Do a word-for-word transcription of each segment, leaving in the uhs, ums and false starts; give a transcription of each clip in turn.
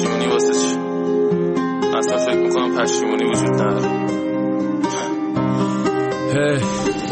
پشیمونی واسه چی؟ اصلا فکر میکنم پشیمونی وجود نداره. هی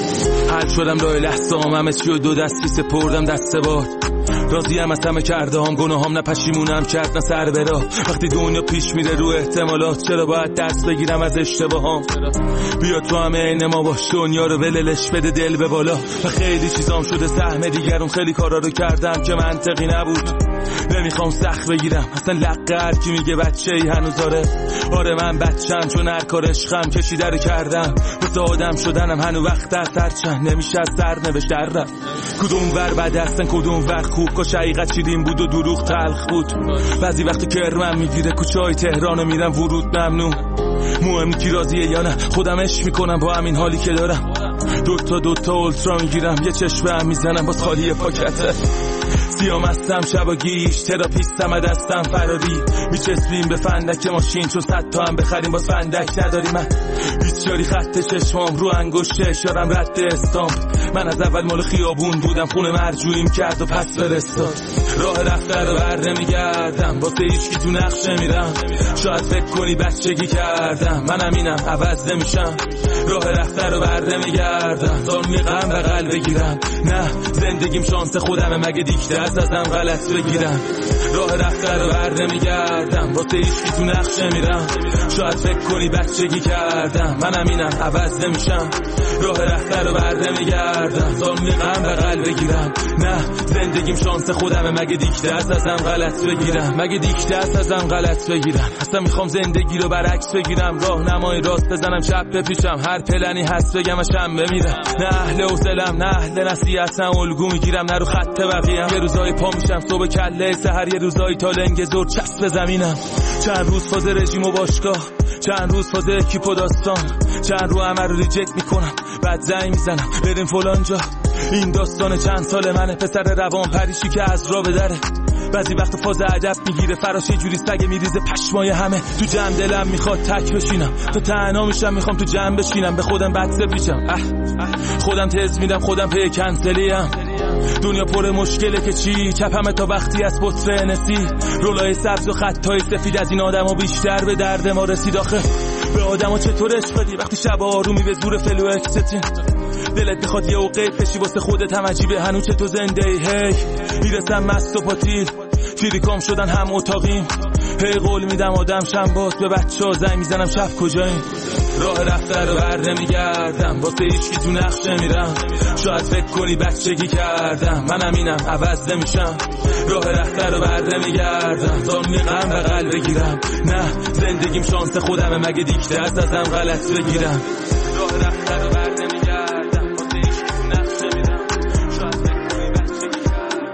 حل شدم راه لحظه هم همه چی و دو دستی سپردم دست باد. راضیم از همه کرده هم گناهام نه پشیمونم کرد نه سر برا. وقتی دنیا پیش میره رو احتمالات چرا باید درس بگیرم از اشتباهام؟ بیا تو همه عین ما باش دنیا رو وللش بده دل به بالا. و خیلی چیزام شده سهم دیگرون خیلی کارا رو کردم که منطقی نبود. نمیخوام سخت بگیرم اصلا لقه هر کی میگه بچه ای هنوز آره. آره من بچم چون هر کار عشقم کشیده رو کردم. واسه آدم شدنم هنو وقت است هرچند نمیشه از سر نوشت در رفت. کدوم ور بد هستن کدوم ور خوب کاش حقیقت شیرین بود و دروغ تلخ بود. بعضی وقت کرمم میگیره کوچه های تهران میرم ورود ممنوع. مهم کی راضیه یا نه خودم عشق میکنم با همین حالی که دارم. دوتا دوتا اولترا میگیرم یه چشمه هم میزنم باز خالی پاکته. سیام هستم شبا گیش تراپیستم دستم فراری. میچسبیم به فندک ماشین چون صد تا هم بخریم باز فندک نداری. من بیچاری خط چشمام رو انگشت اشارم رد استامپ. من از اول مال خیابون بودم خونه مرجوعیم کرد و پس فرستاد. راه رفته رو بر نمیگردم واسه هیچ کی تو نقشه میرم. شاید فکر کنی بچگی کردم منم اینم عوض نمیشم. راه رفته رو بر نمیگردم تا میقم بغل بگیرم. نه زندگیم شانس خودمه مگه دیکته از ازم غلط بگیرم. راه رفته رو بر نمیگردم واسه هیچ کی تو نقشه میرم. شاید فکر کنی بچگی کردم منم اینم عوض نمیشم. راه رفته رو بر نمیگردم تا میقم بغل بگیرم. نه زندگیم شانس خودمه مگه دیکته از ازم غلط بگیرم. مگه دیکته از ازم غلط بگیرم. اصلا میخوام زندگی رو برعکس بگیرم. راه نمای راست بزنم چپ بپیشم. هر پلنی هست بگم و شنبه میرم. نه اهل حوصله‌ام نه اهل نصیحتم. الگو میگیرم نه رو خط بقیه‌ام. یه روزای پا میشم صبح کله سحر. یه روزای تا لنگ زور چسب زمینم. چند روز فاز رژیم و باشگاه چند روز فاز اکیپ و داستان. چند رو همه رو ریجکت میکنم بعد زنگ میزنم بریم فلان جا. این داستان چند سال منه پسر روان پریشی که از را به دره. بعضی وقت فاز ادب میگیره فراش یه جوری سگ میریزه پشمای همه. تو جمع دلم میخواد تک بشینم تا تنها میشم میخوام تو جمع بشینم. به خودم بد پیچم اه خودم تز میدم خودم پی کنسلیم. دنیا پر مشکله که چی چپمه تا وقتی از بطره نسی. رولای سبز و خطای سفید از این آدم ها بیشتر به درد ما رسید. آخه به آدم ها چطور عشق بدی وقتی شب آرومی به زور فلو اکستین. دلت بخواد یه اوقیت بشی واسه خودت هم عجیبه هنوز چه تو زنده ای. هی میرسم مست و پاتیل فیریکام شدن هم اتاقیم. هی قول میدم آدم شم باز به بچه ها زنگ میزنم شب کجاییم. راه رفته رو بر نمیگردم واسه هیچ کی تو نقشه میرم. شاید فکر کنی بچگی کردم منم اینم عوض نمیشم. راه رفته رو بر نمیگردم تا میقم بغل بگیرم. نه زندگیم شانس خودمه مگه دیکته از ازم غلط بگیرم. راه رفته رو بر نمیگردم واسه هیچ کی تو نقشه میرم. شاید فکر کنی بچگی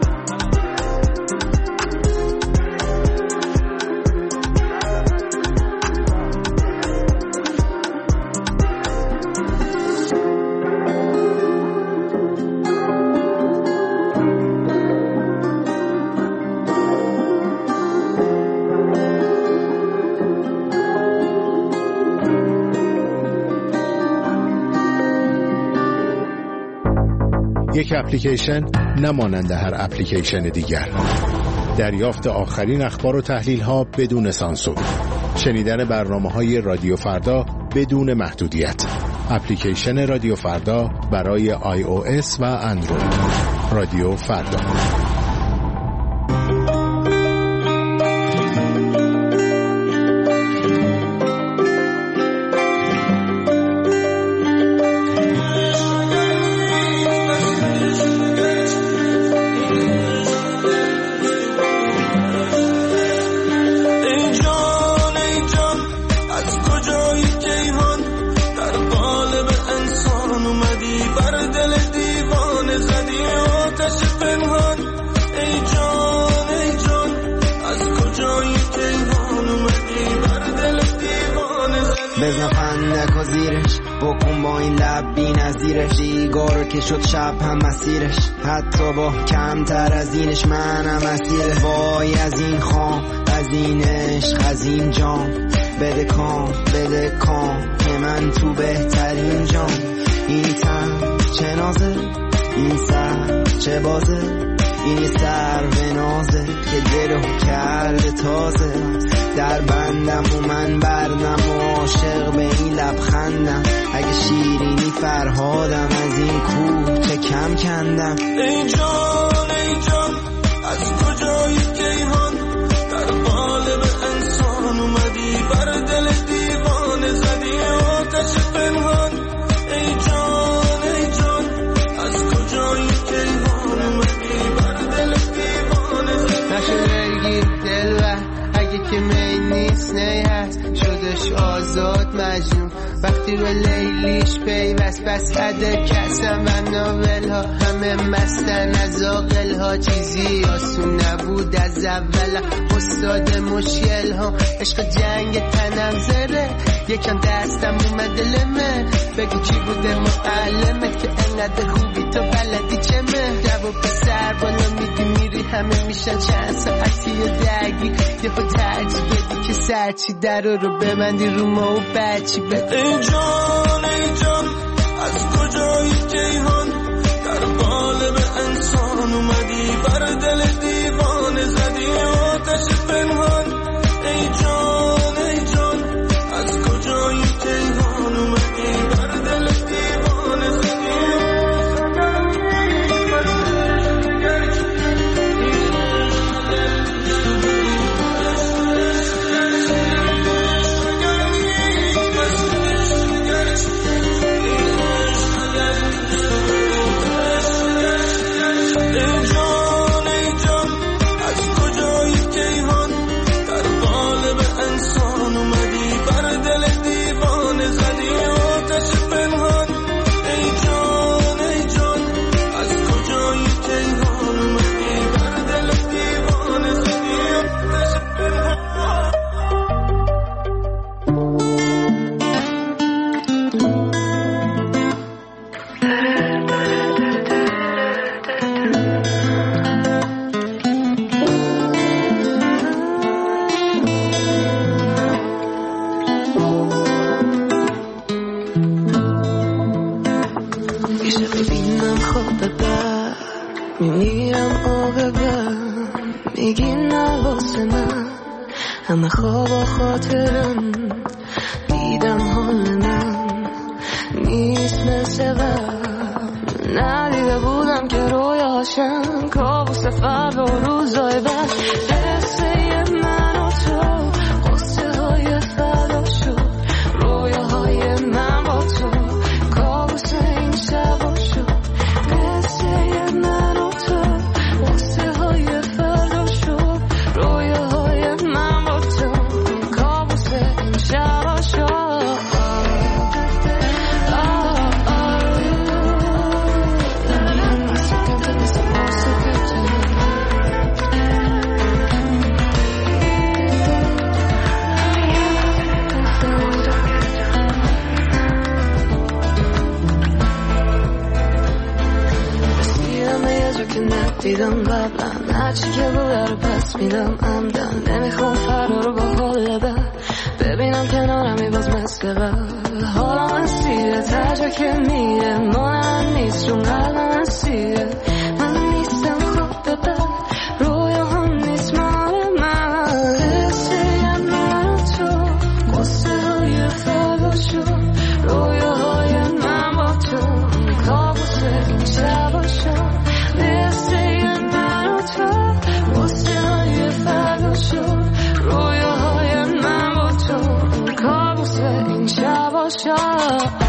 یک اپلیکیشن نمانند هر اپلیکیشن دیگر. دریافت آخرین اخبار و تحلیل ها بدون سانسور. شنیدن برنامه‌های رادیو فردا بدون محدودیت. اپلیکیشن رادیو فردا برای آی او اس و اندروید. رادیو فردا. بزن فندک و زیرش بکن با این لب بی نظیرش. دیگارو که شد شب هم مسیرش حتی با کمتر از اینش منم اسیرش. وای از این خام از این عشق از این جام. بده کام بده کام که من تو بهترین جام. این تن چه نازه این سر چه بازه. این یه سر به نازه که دلو کرده تازه در بندم و من بردم و عاشق به این لبخندم اگه شیرینی فرهادم از این کوه چه کم کندم ای جان ای جان از کجای کیهان در قالب انسان اومدی بر دل دیوانه زدی آتش پنهان ای جان ای جان از کجای کیهان اومدی بر دل دیوانه زدی نشه لیلی دل و اگه که می نیست نی هست شدش آزاد مجنون وقتی به لیلیش پیوست بس عده کسم و ناول ها همه مستن از آقل ها چیزی آسون نبود از اول استاد مشکل ها عشق جنگ تنم زره یکم دستم اومد لمه بگو کی بوده معلمت که انقدر خوبی تو بلدی چمه جواب پسر بالا میدی میری همه میشن چند ساعتی و درگی یه خود ترجی بدی که سرچی در رو ببندی رو ما و بچی بدی ای جان ای جان از کجای کیهان در قالب انسان اومدی بر دل دیوانه زدی آتش پنهان ای جان ای جان از کجای کیهان اومدی بر دل دیوانه زدی همه خواب و خاطرم دیدم حال من نیست مثل قبل ندیده بودم که رویاشم کابوس فردا و روزای بعد قصه من و تو قصه های فردا شد رویاهای من با تو کابوس این شبا شد قصه من و تو قصه های فردا شد رویاهای من با تو کابوس این شبا شد دیدم قبلا هرچی که بوده رو پس میدم عمدن نمیخوام فردا رو با حال بد ببینم کنارمی باز مثل قبل حالا من سیره تجا که میره مانم نیست چون قلبم سیره من نیستم خوب به بد رویا هم نیست مال من قصه من و تو قصه های فردا شد رویا های من با تو کابوس این شبا شد رویاهای من با تو کابوس این شبا شد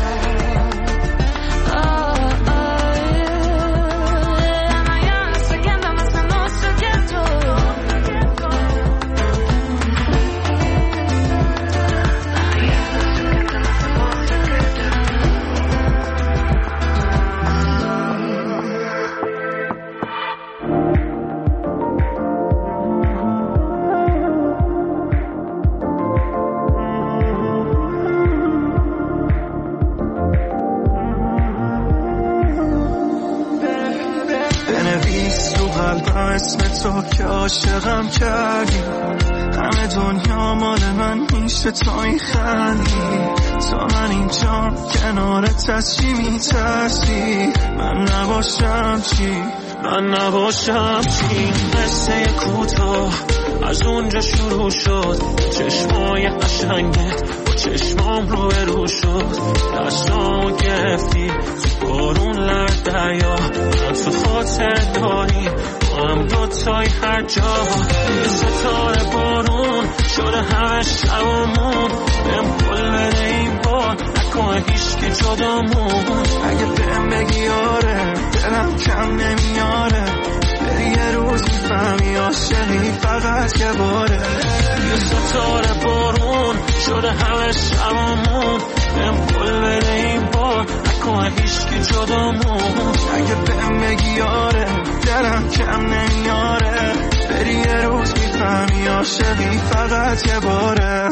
اسم تو که عاشقم کردی همه دنیا مال من میشه تا این خندی تا من اینجا کنارت از چی میترسی من نباشم چی من نباشم چی قصه کوتاه از اونجا شروع شد چشمای قشنگت با چشمام رو برو شد دستامو گرفتی تو بارون لب دریا من تو خاطر داری با هم دوتای هر جا یه ستاره بارون شده همه شبامون بهم قول بده این بار نکنه هیچکی جدامون اگه بهم بگی آره دلم کم نمیاره بری یه روز میفهمی عاشقی فقط یه باره یه ستاره بارون شده همه شبامون بهم قول بده این بار نکنه هیچکی جدامون اگه بهم بگی آره دلم کم نمیاره بری یه روز میفهمی عاشقی فقط یه باره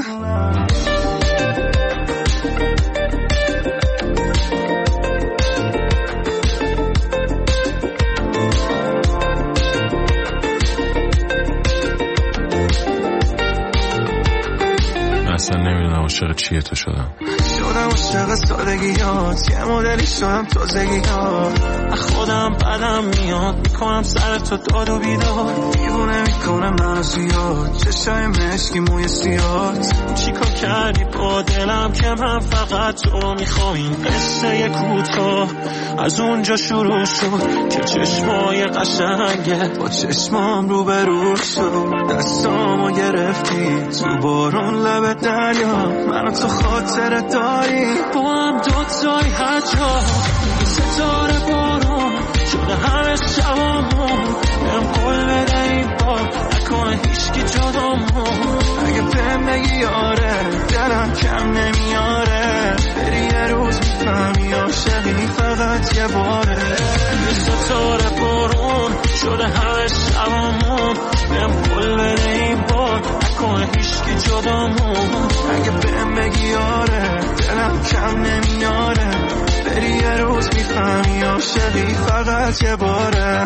اصلا نمیدونم عاشق چیه تو شدم شدم عاشق سادگیات یه مدلی شدم تازگیات خودم بدم میاد میکنم سر تو داد و بیدار دیوونه میکنم منو زیاد چشای مشکی موی سیاد چیکار کردی با دلم که من فقط تو میخوام این قصه کوتاه از اونجا شروع شد که چشمای قشنگت با چشمام رو برو شد دستامو گرفتی تو بارون لب دریا منو تو خاطر داری با هم دوتای هر جا ستاره بارون شده همه شبامون بهم قول بده این بار نکنه هیچکی جدامون اگه بهم بگی آره دلم کم نمیاره بری یه روز میفهمی عاشقی فقط یه باره یه ستاره بارون شده همه شبامون بهم قول بده این بار نکنه هیچکی جدامون اگه بهم بگی آره دلم کم نمیاره بری یه روز میفهمی عاشقی فقط یه باره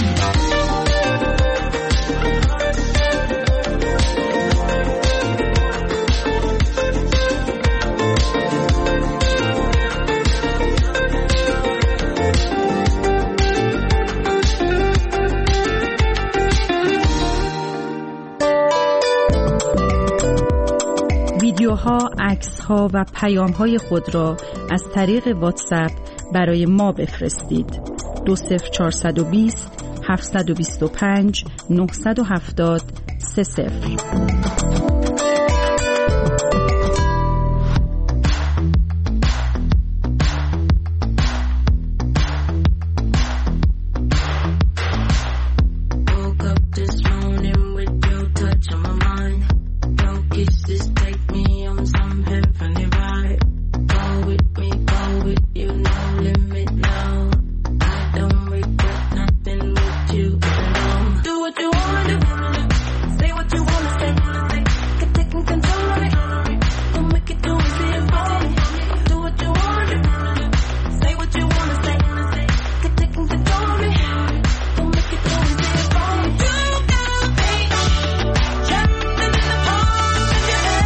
ویدیوها، عکس‌ها و پیام‌های خود را از طریق واتساپ برای ما بفرستید. دو صفر چهارصد و بیست هفتصد و بیست و پنج نهصد و هفتاد سه صفر. Yeah.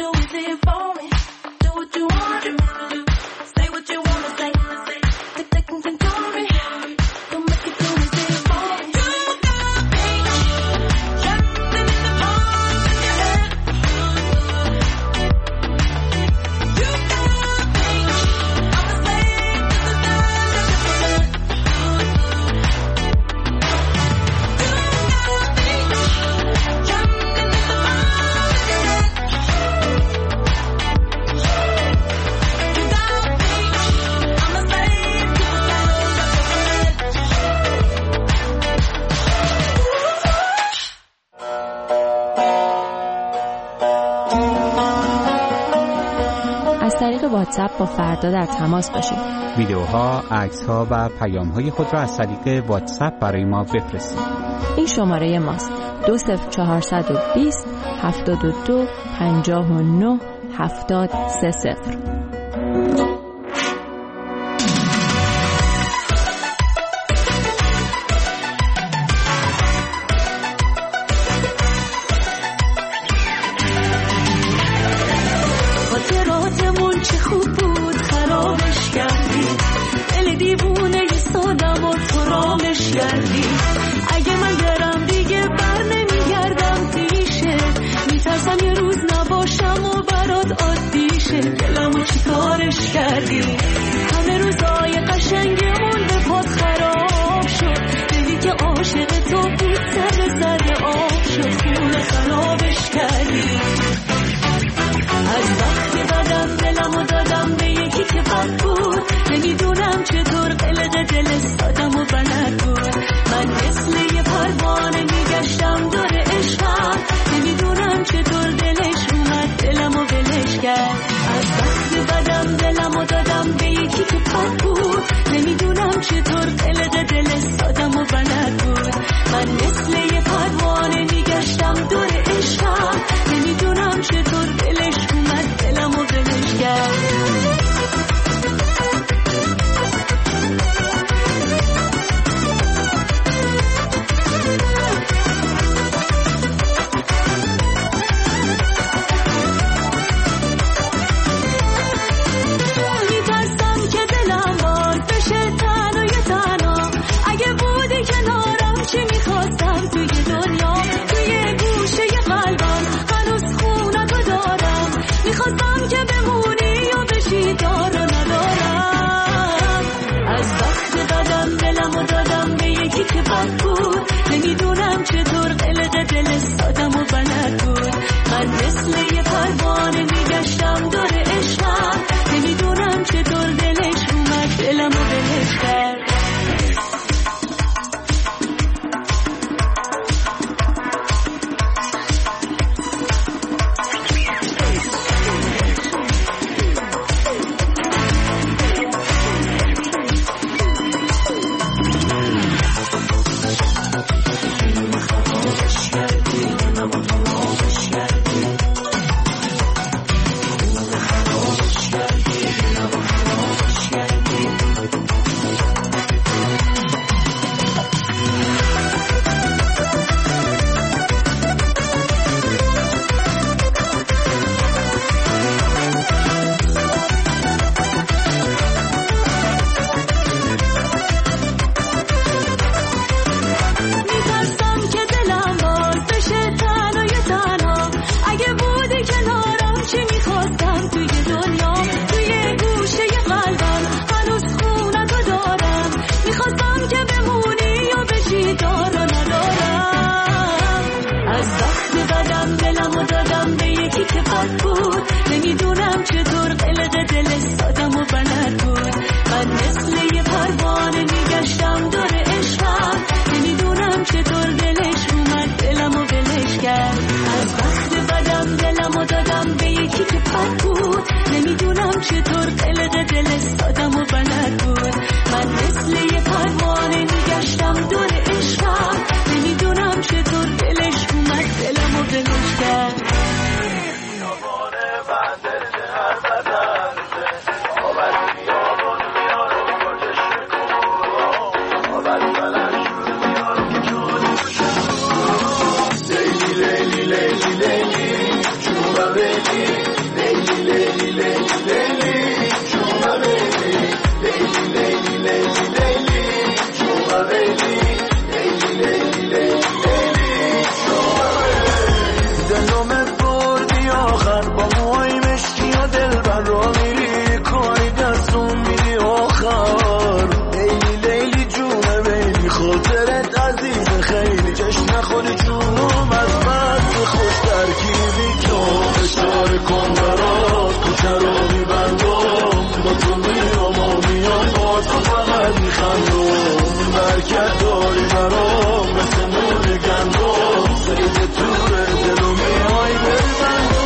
do anything for me. Do what you want to. Say what you wanna say. If they can control me, don't make it do anything for me. You got me jumping in the palm of your head. You got me, I'm a slave to the sound of your head. از طریق واتساپ با فردا در تماس باشید. ویدیوها، عکس‌ها و پیام‌های خود را از طریق واتساپ برای ما بفرستید. این شماره ماست: دو صفر چهارصد و بیست هفتاد و دو پنجاه و نه هفتاد سه صفر. خاطراتمون چه خوب بود خرابش کردی، دل دیوونه ی سادم و تو رامش کردی. اگه من برم دیگه بر نمیگردم پیشه، میترسم یه روز نباشم و برات عادی شه. دلمو چی کارش کردی، همه روزای قشنگمون به پات خراب شد. دلی که عاشق تو بود سر سر آب شد، خونه خرابش کردی. از وقتی بدم دلمو دادم به یکی که بد بود، نمیدونم چطور قلق دل سادم و بلد بود. من مثل یه پروانه میگشتم دور عشقم، نمیدونم چطور دلش اومد دلمو ولش کرد. از وقتی بدم دلمو دادم به یکی که بد بود، نمیدونم چطور قلق دل سادم و بلد بود. من مثل یه پروانه میگشتم دور عشقم، نمیدونم چطور دلش اومد دلمو ولش کرد. میترسم که دلم باز بشه تنها یه تنها. اگه بودی کنارم چی میخواستم توی دنیا. توی گوشه ی قلبم هنوز خونتو دارم، میخواستم که بمونی و بشی دار و ندارم. از وقت بدم دلمو دادم به یکی که بد بود، نمیدونم چطور قلق دل سادم و بلد بود. من مثل یه پروانه میگشتم دور عشقم، نمیدونم چطور دلش اومد دلمو ولش کرد. چطور قلق دل سادم و بلد بود. من مثل یه پروانه میگشتم دور عشقم، نمیدونم چطور دلش اومد دلمو ولش کرد. لیلی لیلی لیلی لیلی جونم لیلی برکت داری برام مثل نون گندم سید توره دلو میای بزن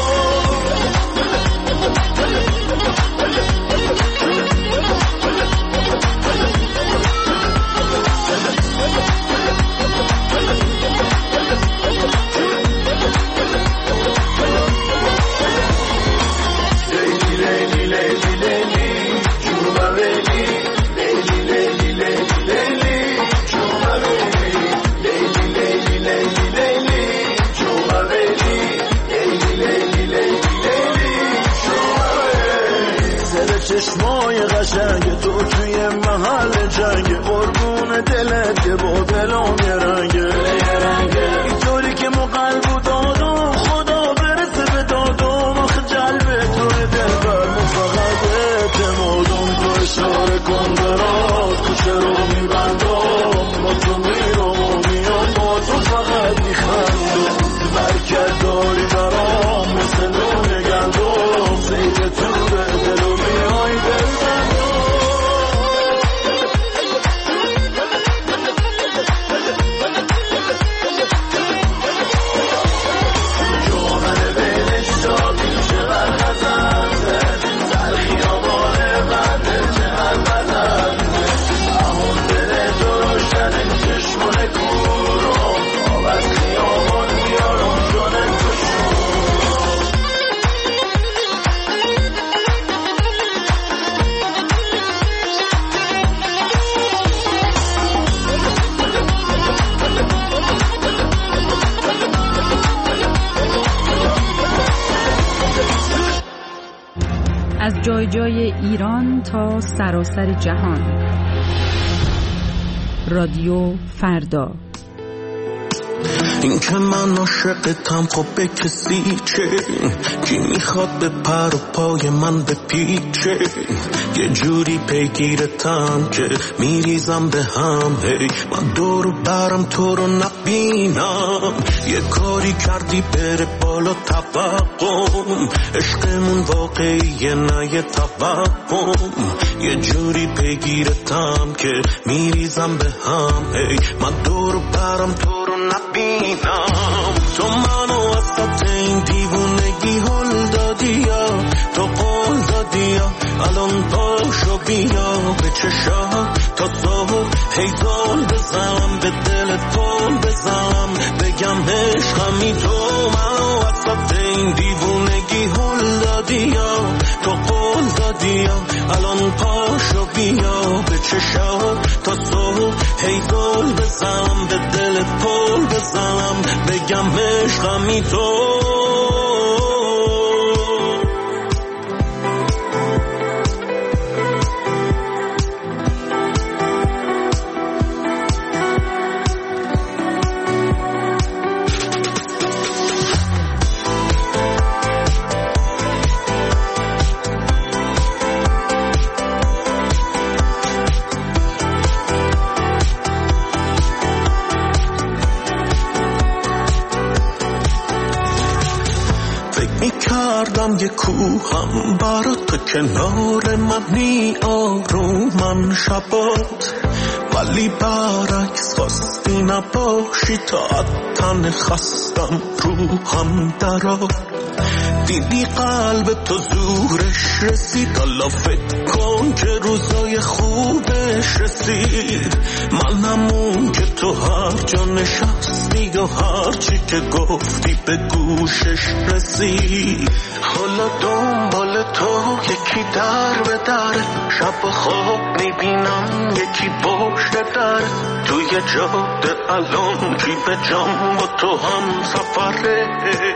چشمای قشنگ تو توی محل جنگ قربون دلت که با دلم یه رنگه اینطوری که ما قلب و دادم خدا برسه به دادم آخه جلب توی دل بر ما فقط اعتمادم تو اشاره کن برات کوچه رو میبندم با تو میرم و میام با تو فقط میخندم برکت داری برام مثل نون گندم سید تو به دلو میای از جای جای ایران تا سراسر جهان. رادیو فردا. این که من عاشقتم خب به کسی چه؟ کی میخواد به پر و پای من بپیچه؟ یه جوری پیگیرتم که میریزم به هم هی من دور برم تو رو نبینم یه کاری کردی بره بالا توقم عشقمون واقعیه نه یه توقم یه جوری پیگیرتم که میریزم به هم هی من دور برم تو رو نبینم تو منو وسط این دیوونگی هل دادی یا تو قول دادی یا الان پاشو بیا به چشات تا صبح هیزال بزنم به دل پول بزنم بگم عشقمی تو منو وسط این دیوونگی هل دادی یا تو قول دادی یا الان پاشو بیا به چشات تا صبح هیزال بزنم به دل پول بزنم بگم عشقمی تو کردم یه کوهم برا تو کنار منی آرومن شبات ولی برعکس خواستی نباشی تا تن خستم روحم درات دیدی قلب تو زورش رسید حالا فکر کن که روزای خوبش رسید من همون که تو هر جا نشستی و هر چی که گفتی به گوشش رسید حالا دنبال تو یکی در به در شب و خواب میبینم یکی پشت در توی جاده الان کی به جام و تو هم سفره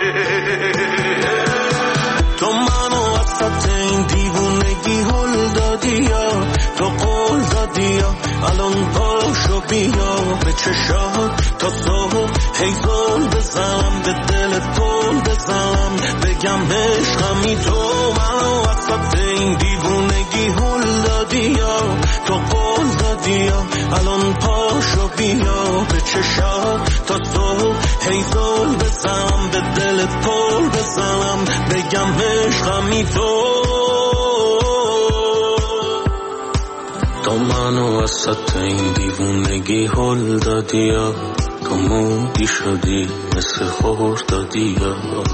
تو منو وسط این دیوونگی هل دادی یا تو قول دادی یا الان پاشو بیا به چشات تا صبح هیزال بزنم به دل پول بزنم بگم عشقمی تو منو وسط این دیوونگی هل دادی یا تو قول دادی یا الان پاشو بیا به چشات تا صبح هیزال بزنم به دل پول بزنم بگم عشقمی تو تو منو وسط این دیوونگی هل دادی یا تو مودی شدی مثل خور دادی یا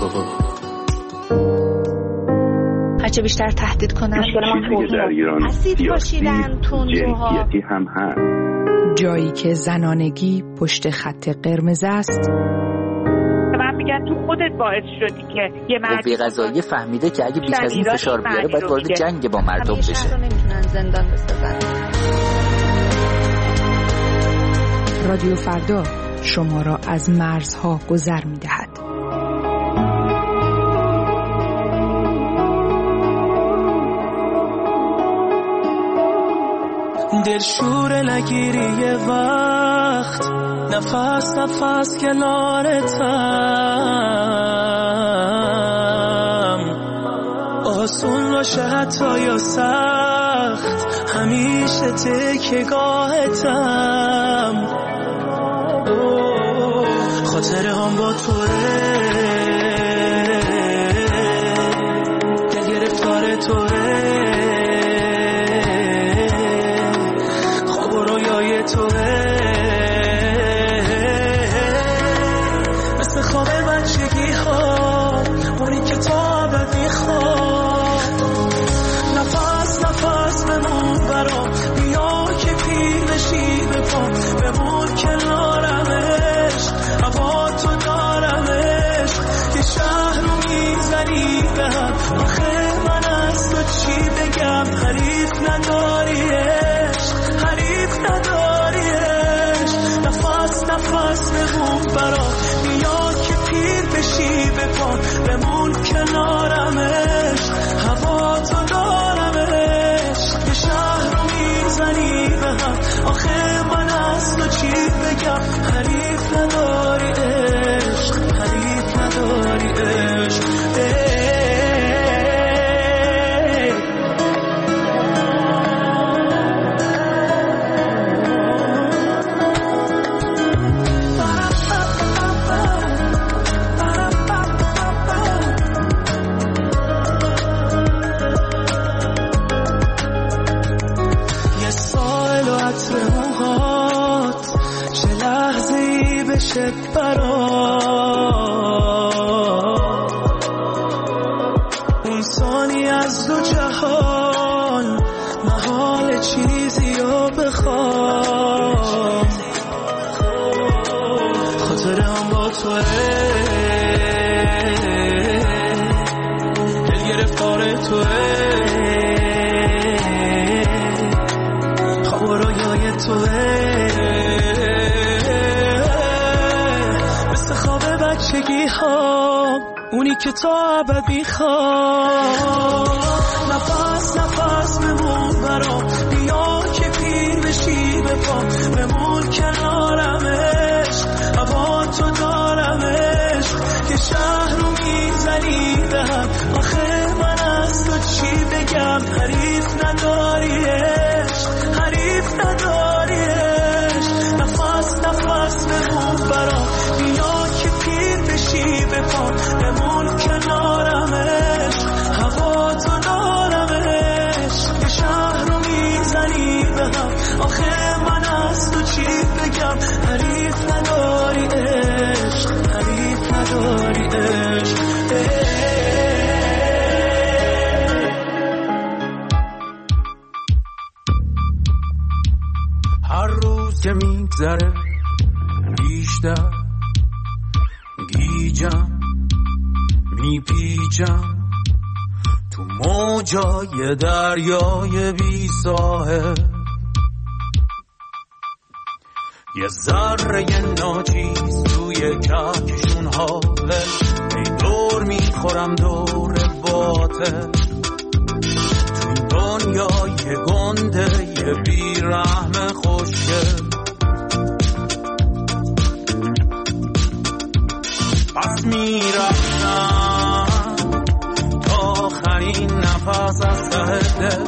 هرچه بیشتر تهدید کنن اسید پاشیدن تندروها هم هست. جایی که زنانگی پشت خط قرمز است. من میگن تو خودت باعث شدی که یه مرد قوه قضاییه فهمیده که اگه بیش از این فشار بیاره باید وارد جنگ با مردم بشه. همیشه نمیتونن زندان بسازن. رادیو فردا شما را از مرزها گذر میدهد. دلشور نگیری یه وقت نفس نفس کنارتم آسون باشه حتی یا سخت همیشه تکیه‌گاهتم خاطره هم با توه دل گرفتار توه توه مثل خواب بچگی ها اونی که تا ابد میخواد نفس نفس بمون برام بیا که پیر بشی بپام بمون کنارمش هوا تو دارمش یه شهر رو میزنی به هم آخه من از تو چی بگم حریف نداریش حریف نداری نفس بمون برام بیا که پیر بشی بپام بمون کنارمش هوا تو دارمش یه شهر رو میزنی به هم آخه من از تو چی بگم حریف نداری عشق حریف نداری عشق بشه برام اون ثانی از دو جهان محال چیزی رو بخوام خاطره هم با توه دل گرفتار توه خواب و رویای توه بچگی ها اونی که تا ابد میخواد نفس نفس بمون برام بیا که پیر بشی بپام بمون کنارمش هوا تو دارمش که شهر رو میزنی به هم آخه من از تو چی بگم حریف نداریش حریف نداریش نفس نفس بمون برام بیا بپام بمون کنارمش هوا تو دارمش یه شهر رو میزنی به هم آخه من از تو چی بگم حریف نداری عشق حریف نداری عشق هر روز که میگذره بیشتر گیجم میپیچم تو موجای دریای بی ساحل یه ذره ناچیز توی کهکشون حاله ای دور میخورم دور باطل تو این دنیای گنده یه بیرحم خوشگل پس میرفتم تا آخرین نفس از ته دل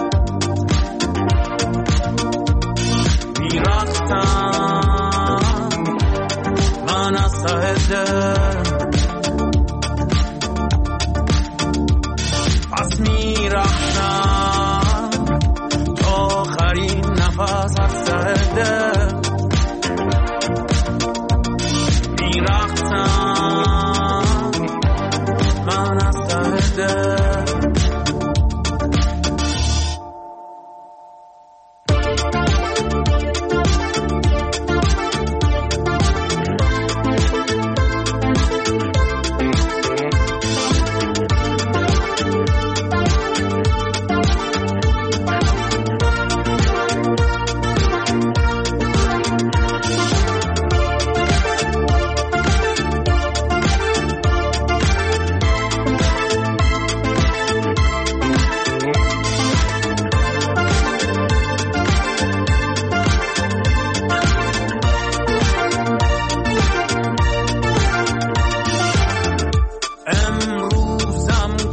میرفتم من از ته دل پس میرفتم تا آخرین نفس از ته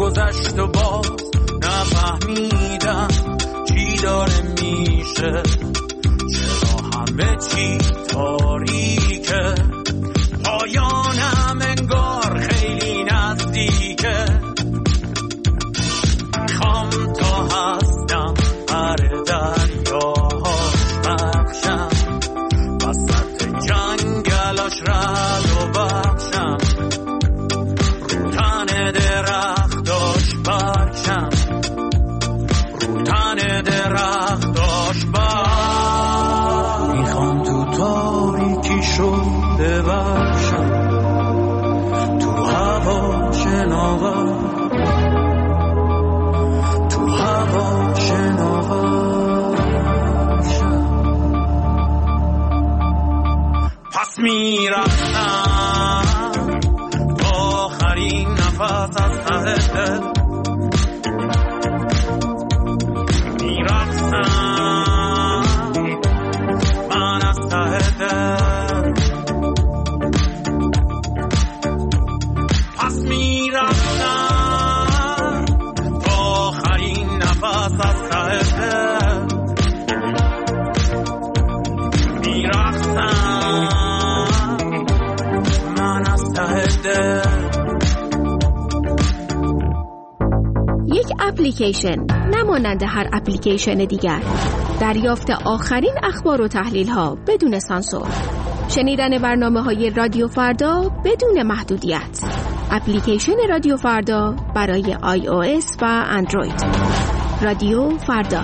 گذشت و باز نفهمیدم چی داره میشه، چرا همه چی تاریکه، پایانم انگار خیلی نزدیکه. میخوام تا هستم هر دریاهاش بخشم، وسط جنگلاش رد و بخشم، رو تن درختاش برچم، رو تن درختاش بر. میخوام تو تاریکیشو ببخشم، تو هوا شناور، تو هوا شناور شم. پس میرفتم آخرین نفس از ته دل، میرفتم من از ته دل، پس میرفتم آخرین نفس از ته دل، میرفتم من از ته دل. یک اپلیکیشن نمانند هر اپلیکیشن دیگر، دریافت آخرین اخبار و تحلیل ها بدون سانسور، شنیدن برنامه های رادیو فردا بدون محدودیت. اپلیکیشن رادیو فردا برای آی او اس و اندروید. رادیو فردا.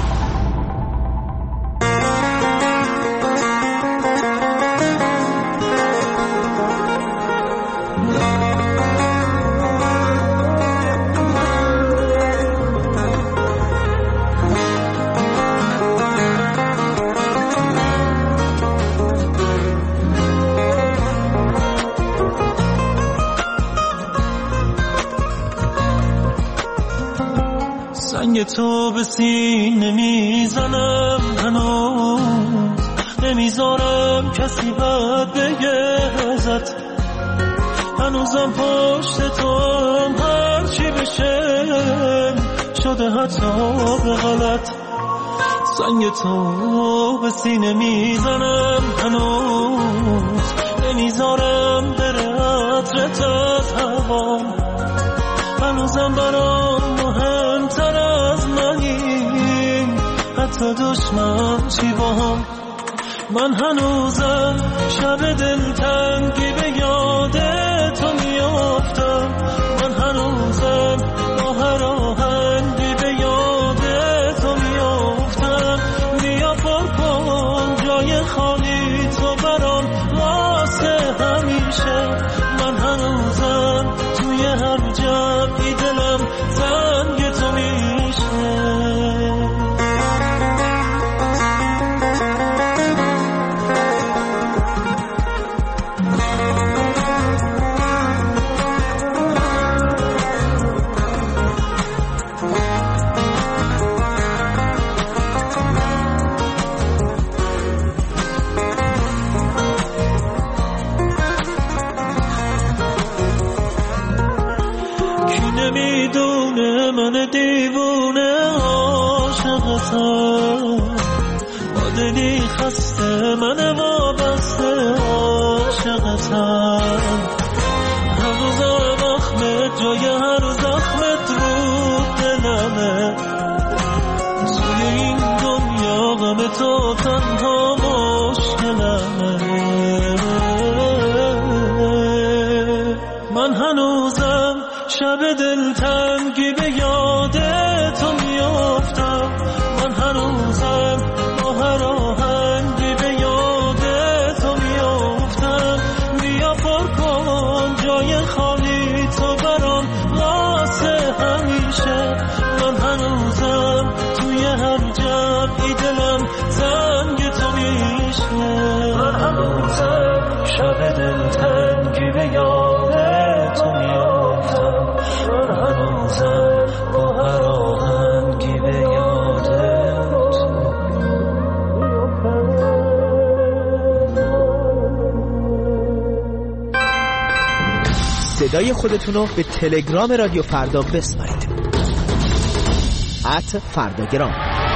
سنگ تو به سینه میزنم، هنوز نمیذارم کسی بد بگه ازت، هنوزم پشت تو هم هرچی بشه شده حتی به غلط. سنگ تو به سینه میزنم، هنوز نمیذارم بره عطرت از هوا، هنوزم برام مهمتر از منی، حتی دشمن چی با هم. من هنوزم شب دلتنگی به یاد تو میافتم، من هنوزم با هر آهنگی به یاد تو میافتم. بیا پر کن جای خالی تو برام واسه همیشه، من هنوزم توی هر جمعی دلم زنگ تو میشه. نمیدونه من دیوونه عاشقتم، با دلی خسته من وابسته عاشقتم، هنوزم اخمت جای هر زخمت رو دلمه، توی این دنیا غم تو تنها مشکلمه. من هنوزم شب دلتنگی به یاد تو میافتم، من هنوزم با هر آهنگی به یاد تو میافتم. بیا پر کن جای خالی تو برام واسه همیشه، من هنوزم توی هر جمعی دلم زنگ تو میشه. من هنوزم شب دلتنگی به یاد تو میافتم، من هنوزم صدای خودتون رو به تلگرام رادیو فردا بسپارید. ات فرداگرام.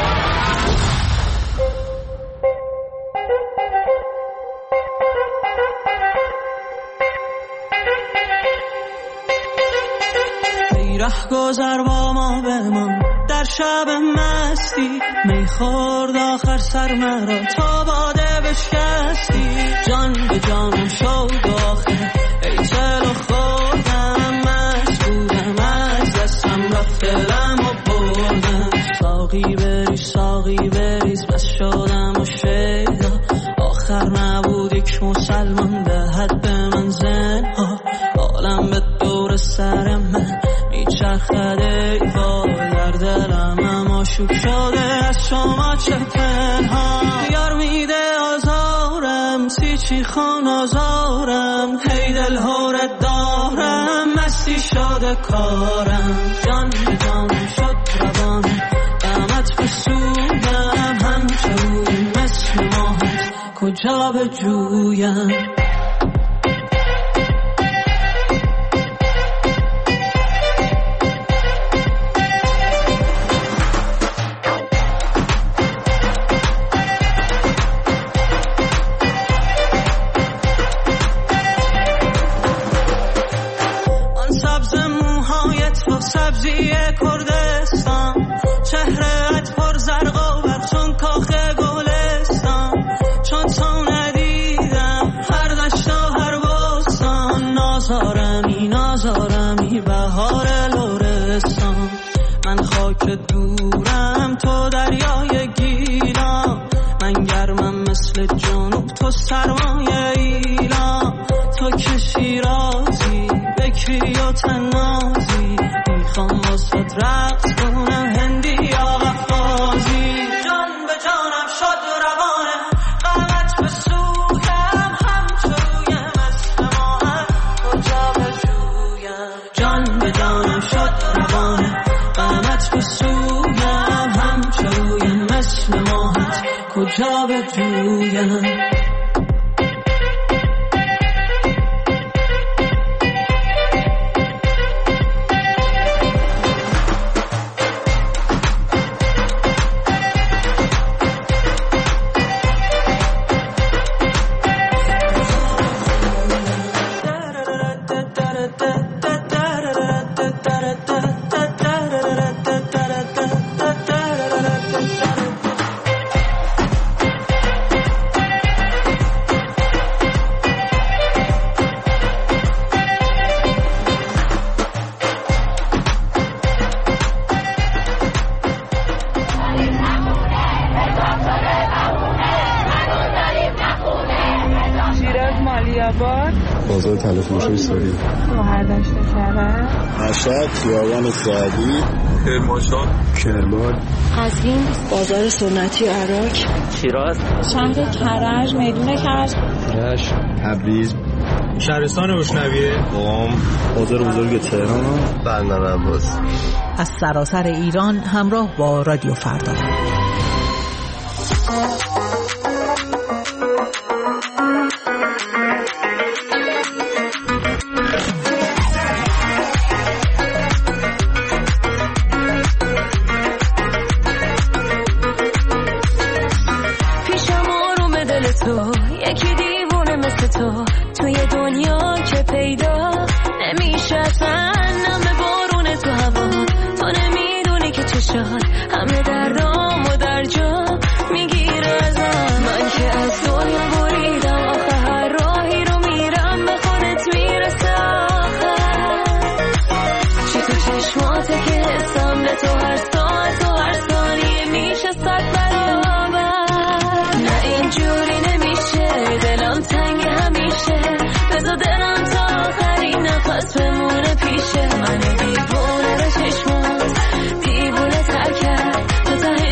ره گذر با ما بمان در شب مستی، میخورد آخر سر مرا تا باده بشکستی. جان به جانم شد آخر ای چلو خوردم، مست بودم از دستم رفت دلم و بردم. ساقی بریز ساقی بریز بس شدم و شیدا، آخر نبود یک مسلمان دهد به من زنها. عالم به دور سر من میچرخده ای وای، در دلم اما شوک شده از شما چه پنها. یار میده آزارم سی چی خان آزارم، هی دل هورت دارم مستی شده کارم. جان به جانم شد روانم قامت بسودم، همچنون مثل ماهت کجا به جویم. سبزی کردستان، چهرهت پر زرق و برق چون کاخ گلستان. چون تو ندیدم هر دشت و هر بستان، نازارمی نازارمی بهار لرستان. من خاک دورم تو دریای گیلان، من گرمم مثل جنوب تو سرمایه ایلان. تو که شیرازی بکری و تنازی، میخوام واسد رقص کنم هندی یا غفازی. جان به جانم شد روانه قامت به سویم، همچروی مثل ماهم کجا به جویم. جان به جانم شد روانه قامت به سویم، همچروی مثل ماهم کجا به جویم. بازار تلفروشی سوری، مهردشت کرد، مشهد، خیابان سعدی، کرمانشاه، کرمان، قزوین، بازار سنتی عراق، شیراز، شهر کرج، میدون کرج، رشت، تبریز، شهرستان روشنویه، قم، بازار بزرگ تهران، بندر عباس. از سراسر ایران همراه با رادیو فردا. یکی دیوونه مثل تو توی دنیا که پیدا نمیشه، اصلا نم بارون تو هوا. تو نمیدونی که چشات همه دردام و در جا میگیره ازم. من که از دنیا بریدم آخه هر راهی رو میرم به خودت میرسه آخر. چی تو چشماته که حسم به تو هر ساعت و هر ثانیه میشه صد برابر. نه اینجوری دلم تنگ همیشه، بذار دلم تا آخرین نفس بمونه پیشه. من دیوونه به چشمات دیوونه تر کرد، تو ته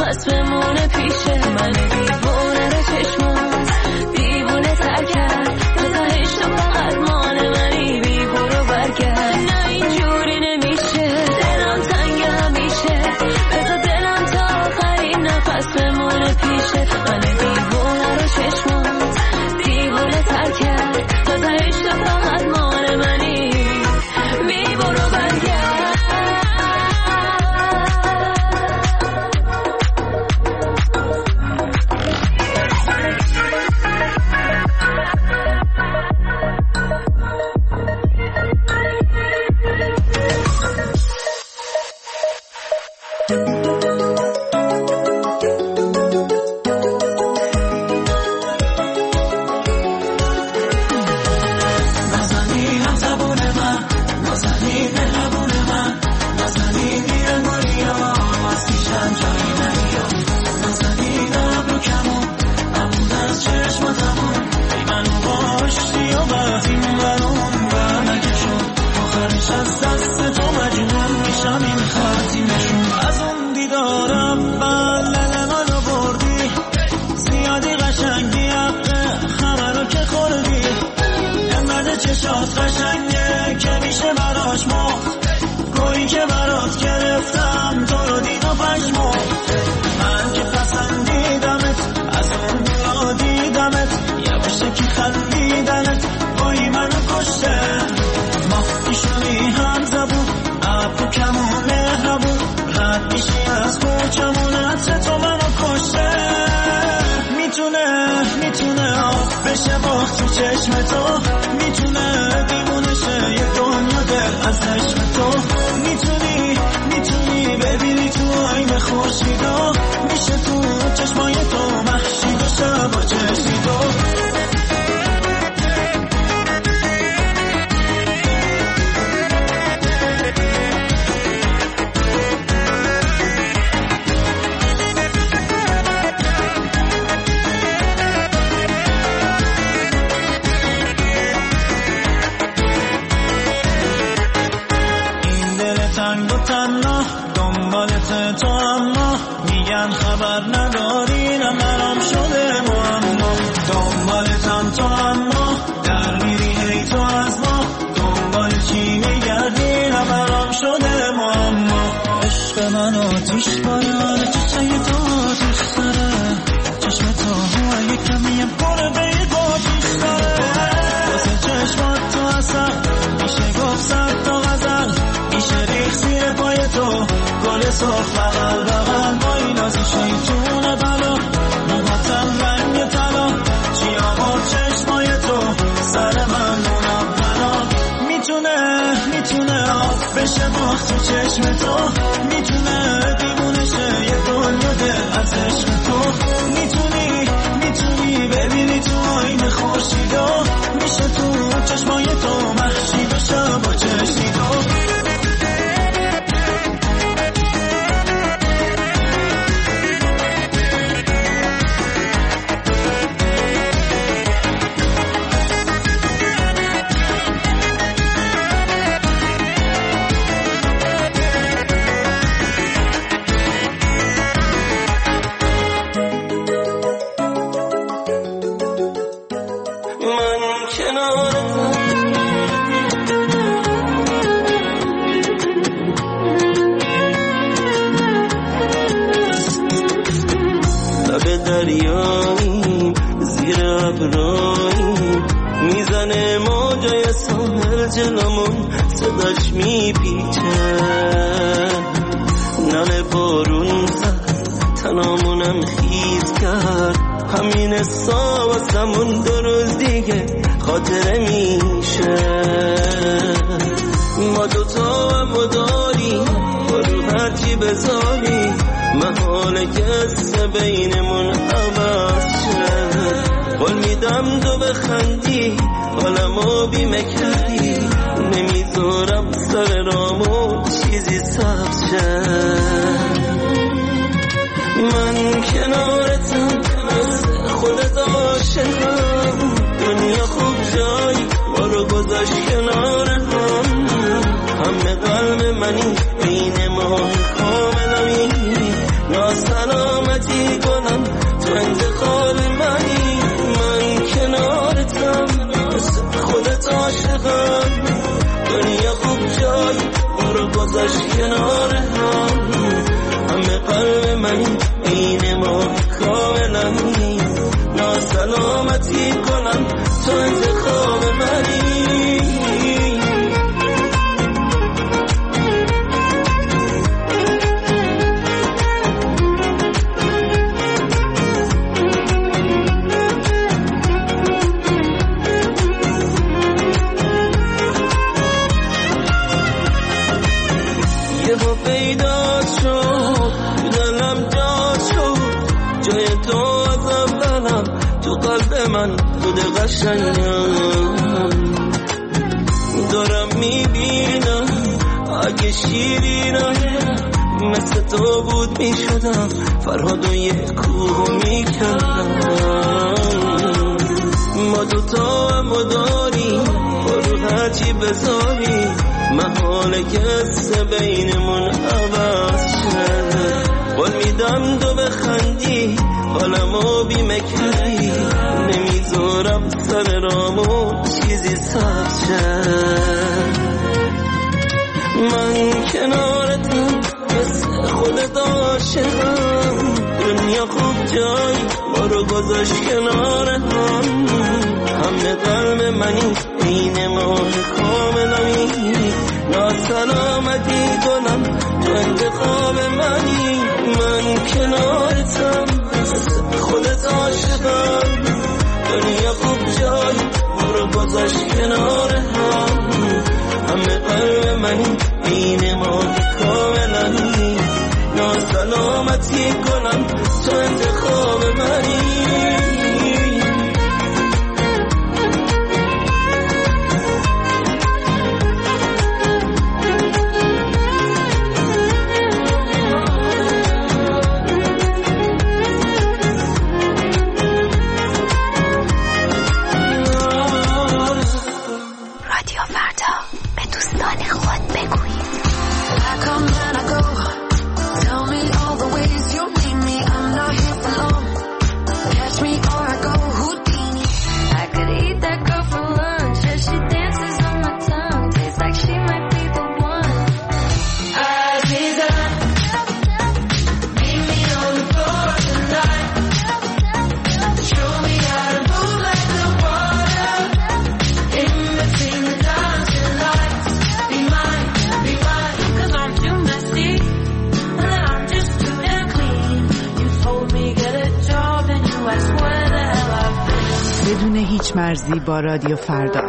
نفس بمونه پیشه من دیوونه رو چشمات دیوونه تر کرد تو تهش تو فقط مال منی بی برو برگرد نه اینجوری نمیشه دلم تنگ همیشه بذار دلم تا آخرین نفس بمونه پیشه من دیوونه رو چشمات دیوونه تر کرد تو تهش تو فقط مال منی بی برو برگرد دریاییم زیر ابراییم میزنه موجای ساحل جلومون صداش میپیچه نل بارون زد تنامونم خیز کرد همین حسا واسمون دو روز دیگه خاطره میشه ما دوتا هم داریم با رو هرچی بذاریم محاله کسه بینمون عوض شه قول میدم تو بخندی حالمو بیمه کردی نمیذارم سر رامو چیزی سبز شه من کنارتم مثل خودت عاشقم دنیا خوب جایی ما رو گذاشت کنار هم همه قلب منی بین ما کاملمی ناسلام تو انتخاب منی، من کنارتم مثل خودت عاشقم. دنیا خوب جای ما رو گذاشت کنار هم، همه قلب منی این ما کاملمی. ناسلامتی کنم تو انتخاب منی. یهو پیدا شد دلم جا شد، جای تو از اولم تو قلب من خود قشنگم. دارم میبینم اگه شیرینم مثل تو بود میشدم، فرهاد و یک کوه میکردم. ما دوتا هم داریم برو هرچی بذاری، محاله کس بینمون عوض شد. قول میدم تو بخندی حالمو بیمه کردی، نمیذارم سر رامو چیزی سخت شد. من کنارتم مثل خودت عاشقم. دنیا خوب جای ما رو گذاشت کنار هم، همه قلب منی این ماه کاملمی. ناسلامتی کنم تو انتخاب منی، من کنارتم مثل خودت عاشقم. دنیا خوب جای ما رو گذاشت کنار هم، همه قلب منی این ماه کاملمی. ناسلامتی کنم تو انتخاب منی. بدون هیچ مرزی با رادیو فردا.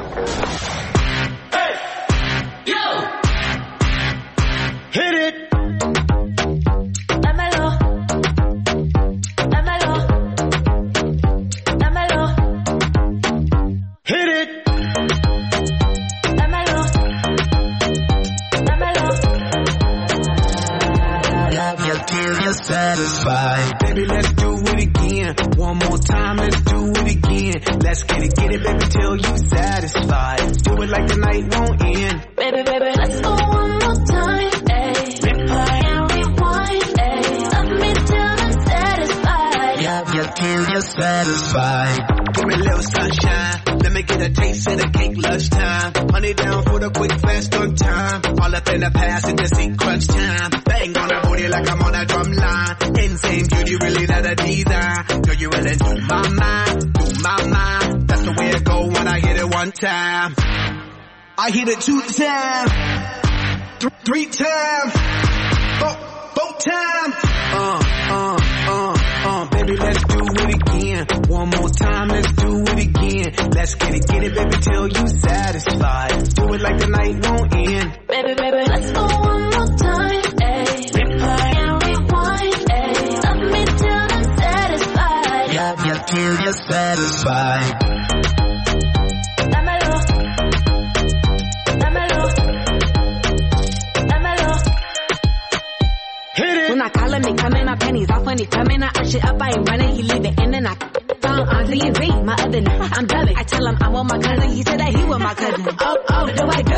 Baby, let's do it again. One more time, let's do it again. Let's get it, get it, baby, till you satisfied. Do it like the night won't end. Baby, baby, let's go one more time. Ay. Replay and rewind. Ay. Love me till I'm satisfied. Yeah, yeah, till you're satisfied. Give me a little sunshine. Let me get a taste of the cake lunchtime. Honey down for the quick, fast on time. All up in the past and just see crunch time. Bang on the booty like I'm on a drum line. Insane beauty, really not a design. Girl, you really do my mind, do my mind. That's the way it go when I hit it one time. I hit it two times, th- three times, four, four times. Uh, uh, uh, uh, baby, let's do it again. One more time, let's do it again. Let's get it, get it, baby, till you satisfied. Do it like the night won't end. Baby, baby, let's go one more time. Ay. Replay and rewind. Ay. Love me till I'm satisfied. Yeah, yeah, till you're satisfied. Dámelo. Dámelo. Dámelo. Hit it. When I call him, he coming, my pennies off when he coming. I arch it up, I ain't running, he leave it in and I phone on Z and Z, my other name, I'm Dubby. I tell him I want my cousin, he said that he want my cousin. Oh, oh, do I do?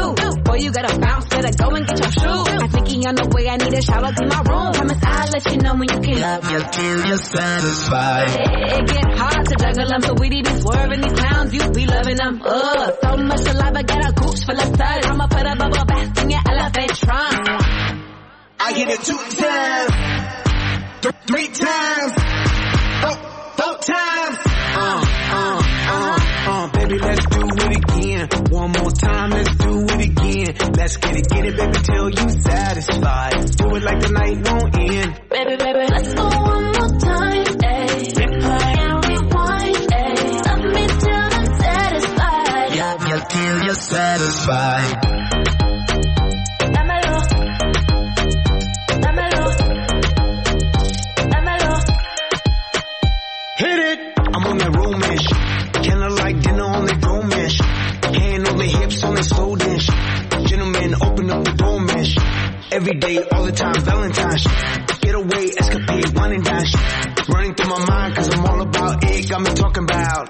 Boy, you gotta bounce, better go and get your shoes. I think he on the way, I need a shower, clean my room. Promise I'll let you know when you can love you till you're satisfied. It, it get hard to juggle them, so we be swerving these clowns, you be loving them. Ugh, so much saliva, get a gooch full of stud. I'ma put a bubble bath in your elephant trunk. I hit it two times, th- three times, four, four times. Uh, uh, uh, uh, baby, let's do it again. One more time, let's do it again. Let's get it, get it, baby, till you satisfied. Do it like the night won't end. Baby, baby, let's go one more time, ayy. Replay and rewind, ayy. Love me till I'm satisfied. Love you till you're satisfied. Every day, all the time, Valentine's. Get away, escapade, one and dash. Running through my mind, cause I'm all about it. Got me talking about.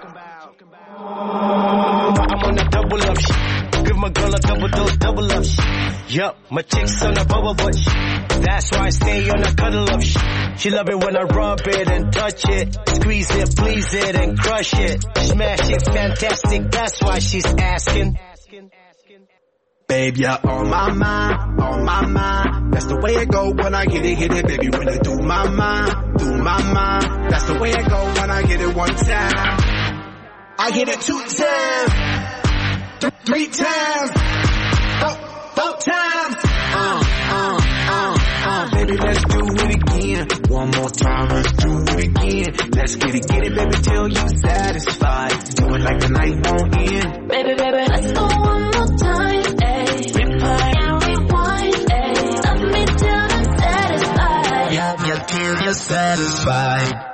I'm on a double up shit. Give my girl a double dose, double up shit. Yup, my chick's on a bubble butt shit. That's why I stay on a cuddle up shit. She love it when I rub it and touch it. Squeeze it, please it, and crush it. Smash it, fantastic, that's why she's asking. Babe, you're on my mind, on my mind. That's the way it go when I get it, hit it, baby. When it through my mind, through my mind. That's the way it go when I get it one time. I hit it two times, th- three times, four, four times. Uh, uh, uh, uh. Baby, let's do it again. One more time, let's do it again. Let's get it, get it, baby, till you satisfied. Do it like the night won't end. Baby, baby, let's go one more time. Replay and rewind, ayy. Love me till I'm satisfied. Love you till you're satisfied.